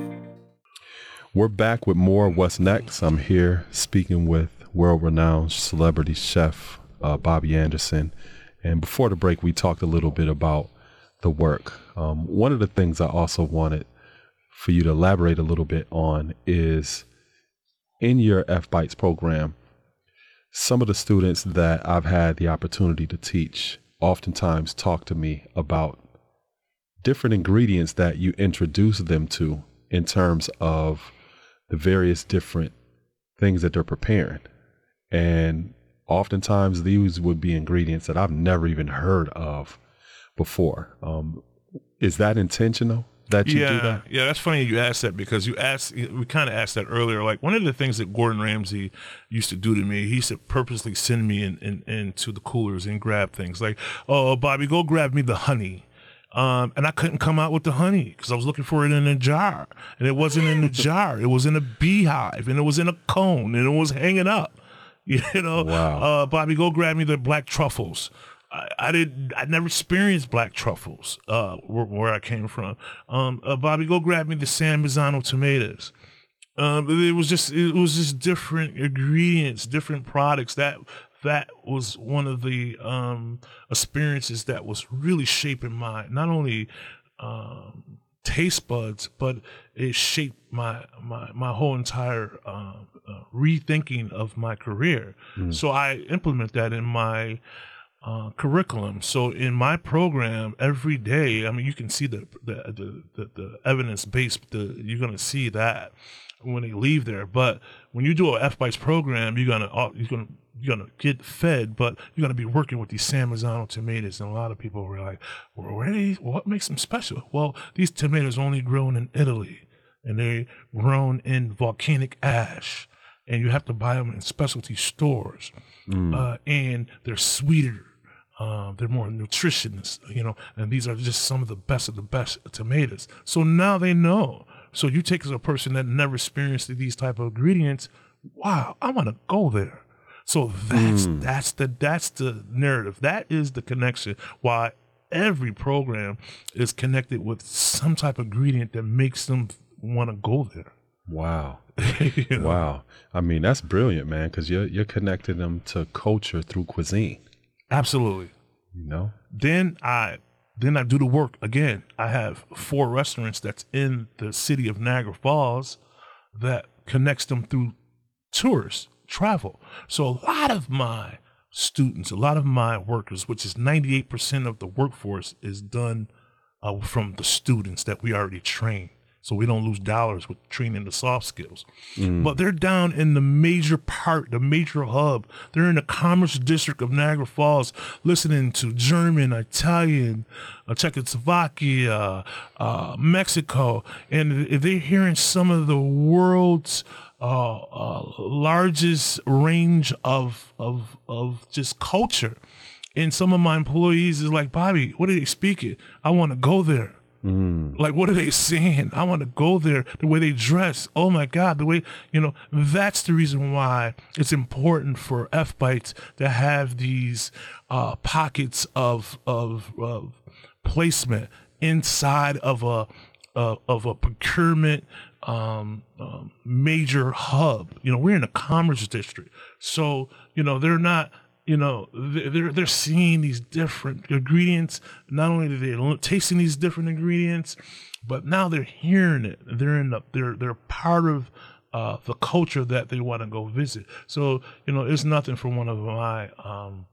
We're back with more What's Next. I'm here speaking with world-renowned celebrity chef uh, Bobby Anderson. And before the break, we talked a little bit about the work. Um, one of the things I also wanted for you to elaborate a little bit on is in your F-Bites program, some of the students that I've had the opportunity to teach oftentimes talk to me about different ingredients that you introduce them to in terms of the various different things that they're preparing. And oftentimes these would be ingredients that I've never even heard of before. Um, is that intentional that you yeah, do that? Yeah, that's funny you asked that, because you asked, we kind of asked that earlier. Like, one of the things that Gordon Ramsay used to do to me, he used to purposely send me in, in, into the coolers and grab things like, oh, Bobby, go grab me the honey. Um, and I couldn't come out with the honey because I was looking for it in a jar, and it wasn't in the jar. It was in a beehive, and it was in a cone, and it was hanging up. You know, wow. uh, Bobby, go grab me the black truffles. I, I did. I never experienced black truffles uh, where, where I came from. Um, uh, Bobby, go grab me the San Marzano tomatoes. Um, it was just, it was just different ingredients, different products. That that was one of the um, experiences that was really shaping my not only um, taste buds, but it shaped my my my whole entire uh, uh, rethinking of my career. Mm. So I implement that in my uh, curriculum. So in my program, every day, I mean, you can see the the the, the, the evidence base. The, you're gonna see that when they leave there. But when you do a F-Bites program, you're gonna you're gonna you're gonna get fed, but you're gonna be working with these San Marzano tomatoes, and a lot of people were like, well, where are these, what makes them special? Well, these tomatoes are only grown in Italy, and they're grown in volcanic ash, and you have to buy them in specialty stores, mm. uh, and they're sweeter. Uh, they're more nutritious, you know, and these are just some of the best of the best tomatoes. So now they know. So you take as a person that never experienced these type of ingredients, wow, I want to go there. So that's mm. that's the that's the narrative. That is the connection. Why every program is connected with some type of ingredient that makes them want to go there. Wow. You know? Wow. I mean, that's brilliant, man, because you're you're connecting them to culture through cuisine. Absolutely. You know? Then I then I do the work again. I have four restaurants that's in the city of Niagara Falls that connects them through tourists, travel. So a lot of my students, a lot of my workers, which is ninety-eight percent of the workforce, is done uh, from the students that we already train. So we don't lose dollars with training the soft skills. Mm. But they're down in the major part, the major hub. They're in the Commerce District of Niagara Falls, listening to German, Italian, uh, Czechoslovakia, uh, Mexico. And they're hearing some of the world's uh, uh, largest range of, of, of just culture. And some of my employees is like, Bobby, what are they speaking? I want to go there. Mm. Like, what are they saying? I want to go there. The way they dress. Oh my God, the way, you know, that's the reason why it's important for F-Bites to have these uh, pockets of, of, of placement inside of a, uh, of a procurement um, um, major hub. You know, we're in a commerce district. So, you know, they're not, You know, they're they're seeing these different ingredients. Not only are they tasting these different ingredients, but now they're hearing it. They're in the, they're they're part of uh, the culture that they want to go visit. So, you know, it's nothing for one of my um,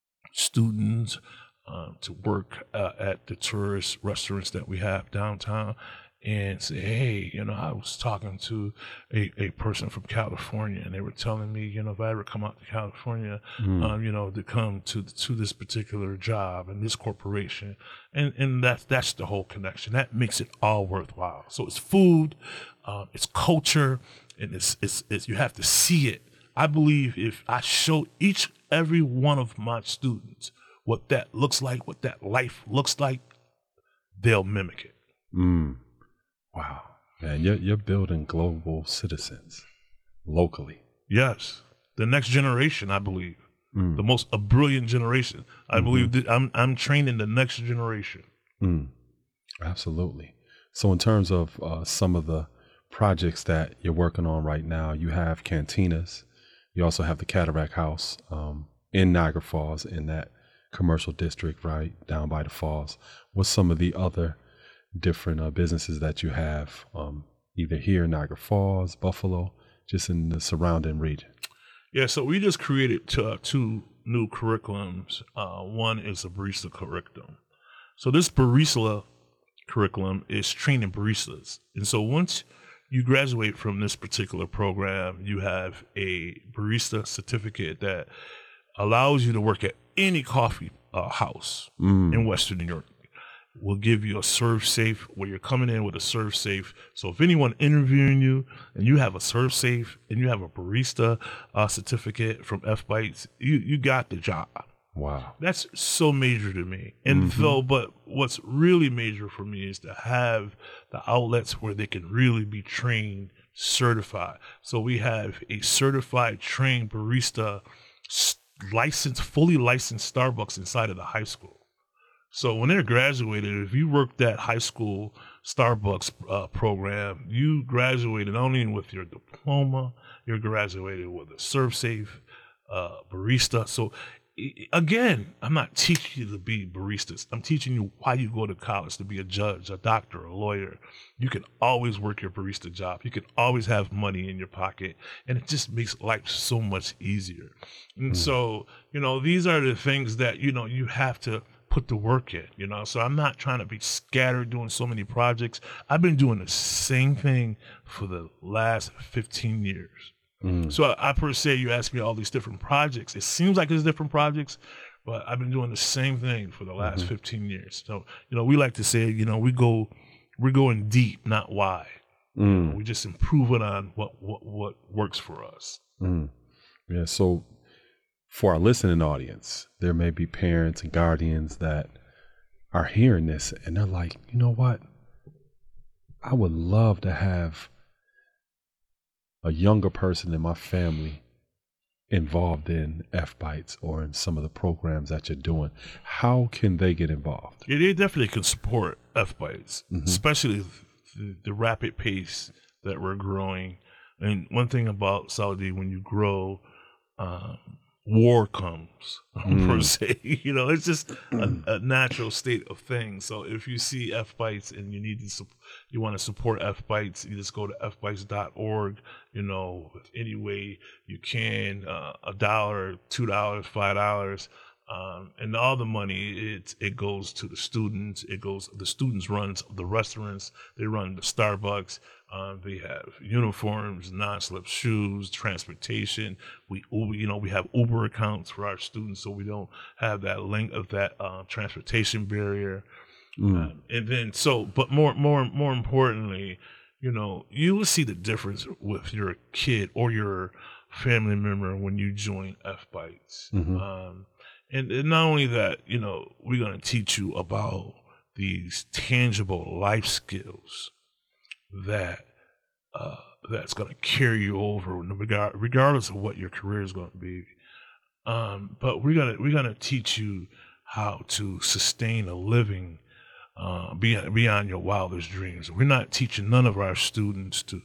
students uh, to work uh, at the tourist restaurants that we have downtown and say, hey, you know, I was talking to a, a person from California, and they were telling me, you know, if I ever come out to California, mm. um, you know, to come to to this particular job and this corporation, and and that's that's the whole connection. That makes it all worthwhile. So it's food, um, it's culture, and it's, it's it's you have to see it. I believe if I show each every one of my students what that looks like, what that life looks like, they'll mimic it. Mm. Wow, man, you're, you're building global citizens locally. Yes, the next generation, I believe, mm. the most a brilliant generation. I mm-hmm. believe that I'm I'm training the next generation. Mm. Absolutely. So, in terms of uh, some of the projects that you're working on right now, you have cantinas. You also have the Cataract House. Um, in Niagara Falls, in that commercial district right down by the falls, what's some of the other different uh, businesses that you have, um, either here in Niagara Falls, Buffalo, just in the surrounding region? Yeah, so we just created two, uh, two new curriculums. Uh, one is a barista curriculum. So this barista curriculum is training baristas. And so once you graduate from this particular program, you have a barista certificate that allows you to work at any coffee uh, house mm. in Western New York. We'll give you a serve safe where you're coming in with a serve safe. So if anyone interviewing you and you have a serve safe and you have a barista uh, certificate from F-Bites, you, you got the job. Wow. That's so major to me. And mm-hmm. though, but what's really major for me is to have the outlets where they can really be trained, certified. So we have a certified trained barista licensed, fully licensed Starbucks inside of the high school. So when they're graduated, if you worked that high school Starbucks uh, program, you graduated only with your diploma, you're graduated with a ServSafe uh, barista. So again, I'm not teaching you to be baristas. I'm teaching you why you go to college, to be a judge, a doctor, a lawyer. You can always work your barista job. You can always have money in your pocket, and it just makes life so much easier. And mm. so, you know, these are the things that, you know, you have to put the work in, you know. So I'm not trying to be scattered doing so many projects. I've been doing the same thing for the last fifteen years. Mm. So I, I per se, you ask me all these different projects. It seems like there's different projects, but I've been doing the same thing for the last mm-hmm. fifteen years. So, you know, we like to say, you know, we go, we're going deep, not wide. Mm. You know, we just improving on what, what, what works for us. Mm. Yeah. So for our listening audience, there may be parents and guardians that are hearing this and they're like, you know what? I would love to have a younger person in my family involved in F-Bites or in some of the programs that you're doing. How can they get involved? Yeah, they definitely can support F-Bites, mm-hmm. especially the, the rapid pace that we're growing. And one thing about Saudi, when you grow, um, war comes mm. per se. You know, it's just a, a natural state of things. So if you see F-Bites and you need to, su- you want to support F-Bites, you just go to f bites dot org. You know, any way you can, uh, a dollar, two dollars, five dollars, um, and all the money it it goes to the students. It goes the students runs the restaurants. They run the Starbucks. Um, they have uniforms, non-slip shoes, transportation. We, you know, we have Uber accounts for our students, so we don't have that link of that uh, transportation barrier. Mm. Um, and then, so, but more, more, more importantly, you know, you will see the difference with your kid or your family member when you join F-Bites. Mm-hmm. Um, and, and not only that, you know, we're going to teach you about these tangible life skills that uh, that's going to carry you over, regardless of what your career is going to be. Um, but we're gonna we're gonna teach you how to sustain a living uh, beyond beyond your wildest dreams. We're not teaching none of our students to,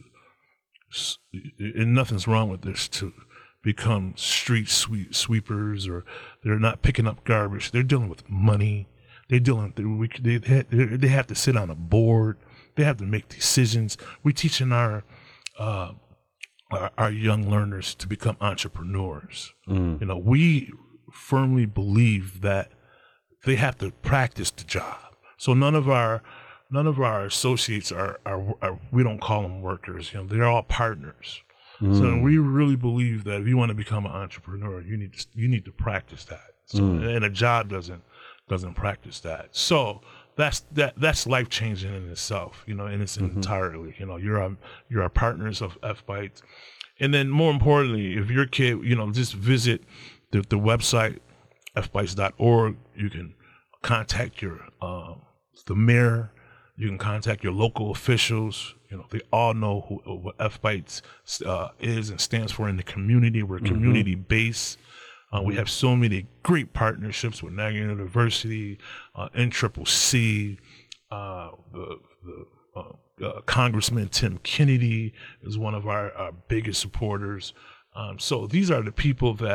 and nothing's wrong with this, to become street sweep, sweepers, or they're not picking up garbage. They're dealing with money. They're dealing with, they they have to sit on a board. They have to make decisions. We're teaching our, uh, our our young learners to become entrepreneurs. Mm. You know, we firmly believe that they have to practice the job. So none of our none of our associates are, are, are we don't call them workers. You know, they're all partners. Mm. So we really believe that if you want to become an entrepreneur, you need to you need to practice that. So, mm. and a job doesn't doesn't practice that. So. That's that. That's life changing in itself, you know, in its mm-hmm. entirely. You know, you're our you're our partners of F-Bites, and then more importantly, if your kid, you know, just visit the the website f bites dot org. You can contact your um, the mayor. You can contact your local officials. You know, they all know who what F-Bites uh, is and stands for in the community. We're community mm-hmm. based. Uh, we have so many great partnerships with Niagara University, uh, N C C C, uh, the, the uh, uh, Congressman Tim Kennedy is one of our, our biggest supporters. Um, so these are the people that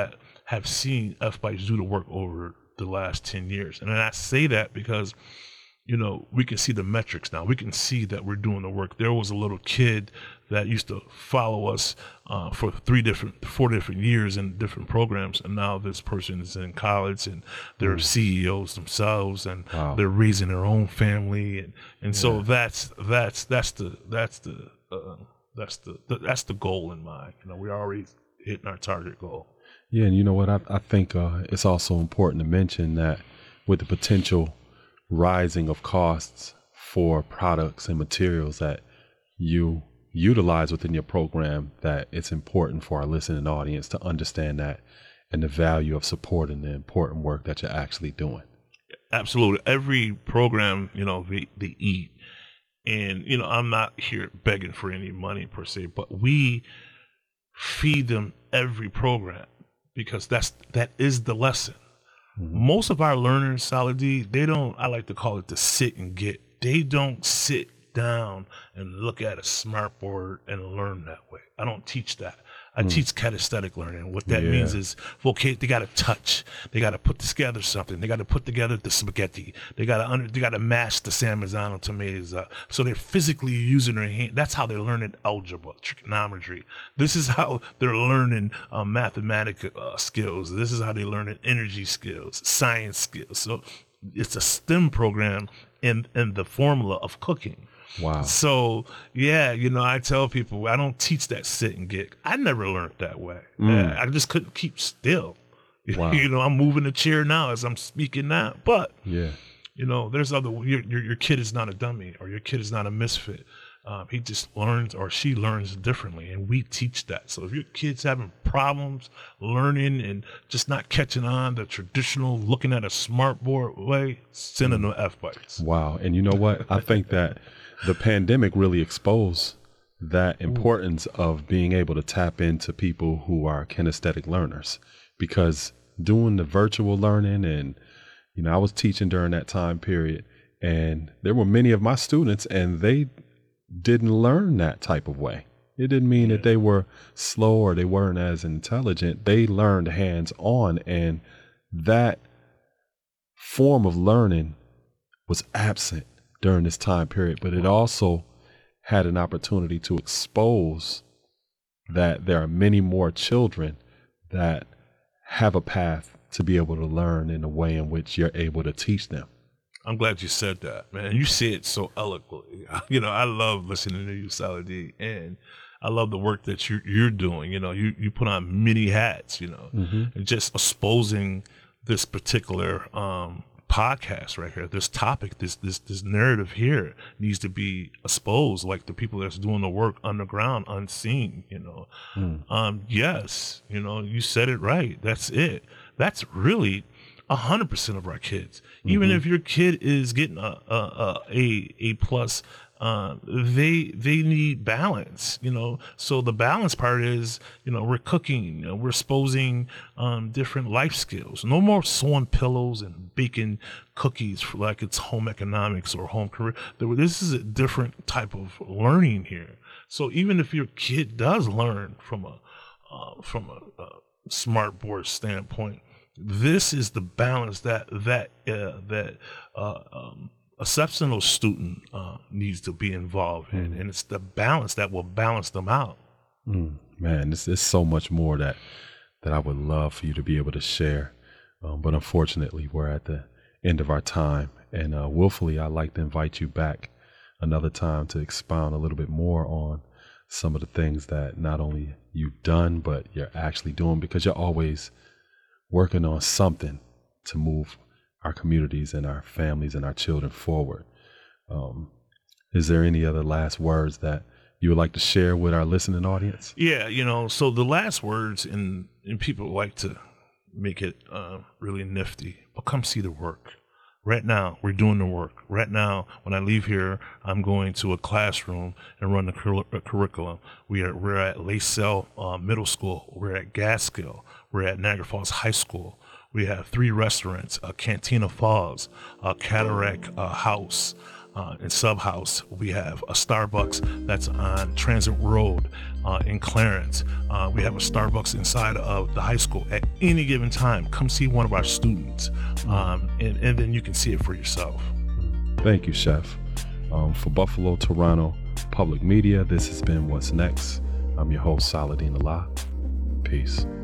have seen F-Bites do the work over the last ten years. And I say that because, you know, we can see the metrics now. We can see that we're doing the work. There was a little kid that used to follow us uh, for three different, four different years in different programs, and now this person is in college and they're mm. C E Os themselves, and wow. they're raising their own family, and, and yeah. so that's that's that's the that's the uh, that's the, the that's the goal in mind. You know, we're already hitting our target goal. Yeah, and you know what? I I think uh, it's also important to mention that with the potential rising of costs for products and materials that you utilize within your program, that it's important for our listening audience to understand that and the value of supporting the important work that you're actually doing. Absolutely. Every program, you know, they, they eat. And, you know, I'm not here begging for any money per se, but we feed them every program because that's that is the lesson. Mm-hmm. Most of our learners, Solid D, they don't, I like to call it the sit and get. They don't sit down and look at a smart board and learn that way. I don't teach that. I mm. teach kinesthetic learning. What that yeah. means is, okay, they got to touch. They got to put together something. They got to put together the spaghetti. They got to under. They got to mash the San Marzano tomatoes up. So they're physically using their hand. That's how they're learning algebra, trigonometry. This is how they're learning uh, mathematical uh, skills. This is how they're learning energy skills, science skills. So it's a STEM program in in the formula of cooking. Wow. So, yeah, you know, I tell people I don't teach that sit and get. I never learned that way. Mm. I just couldn't keep still. Wow. You know, I'm moving the chair now as I'm speaking now. But, yeah, you know, there's other, your, your, your kid is not a dummy or your kid is not a misfit. Um, he just learns or she learns differently, and we teach that. So if your kid's having problems learning and just not catching on the traditional looking at a smart board way, send them to F-Bites. Wow. And you know what? I think that the pandemic really exposed that importance of being able to tap into people who are kinesthetic learners, because doing the virtual learning, and, you know, I was teaching during that time period, and there were many of my students and they didn't learn that type of way. It didn't mean yeah. that they were slow or they weren't as intelligent. They learned hands on, and that form of learning was absent during this time period, but it also had an opportunity to expose that there are many more children that have a path to be able to learn in a way in which you're able to teach them. I'm glad you said that, man. You say it so eloquently. You know, I love listening to you, Solid D, and I love the work that you're, you're doing. You know, you, you put on many hats, you know, mm-hmm. and just exposing this particular um, podcast right here, this topic, this this this narrative here needs to be exposed, like the people that's doing the work underground, unseen, you know. Mm. Um, yes, you know, you said it right. That's it. That's really a hundred percent of our kids. Mm-hmm. Even if your kid is getting a a a, a plus, uh, they they need balance, you know. So the balance part is, you know, we're cooking, you know, we're exposing um, different life skills. No more sewing pillows and baking cookies for like it's home economics or home career. This is a different type of learning here. So even if your kid does learn from a uh, from a, a smart board standpoint, this is the balance that that uh, that uh, um, a exceptional student uh, needs to be involved in, mm. and it's the balance that will balance them out. Mm, man, there's so much more that that I would love for you to be able to share, um, but unfortunately, we're at the end of our time, and uh, willfully, I'd like to invite you back another time to expound a little bit more on some of the things that not only you've done, but you're actually doing, because you're always working on something to move our communities and our families and our children forward. Um, is there any other last words that you would like to share with our listening audience? Yeah, you know, so the last words, and, and people like to make it uh, really nifty, but come see the work. Right now, we're doing the work. Right now, when I leave here, I'm going to a classroom and run the cur- curriculum. We are, we're at Lacell uh, Middle School. We're at Gaskill. We're at Niagara Falls High School. We have three restaurants, uh, Cantina Falls, uh, Cataract uh, House, uh, in Subhouse. We have a Starbucks that's on Transit Road uh, in Clarence. Uh, we have a Starbucks inside of the high school. At any given time, come see one of our students, um, and, and then you can see it for yourself. Thank you, Chef. Um, for Buffalo, Toronto Public Media, this has been What's Next. I'm your host, Saladin Allah. Peace.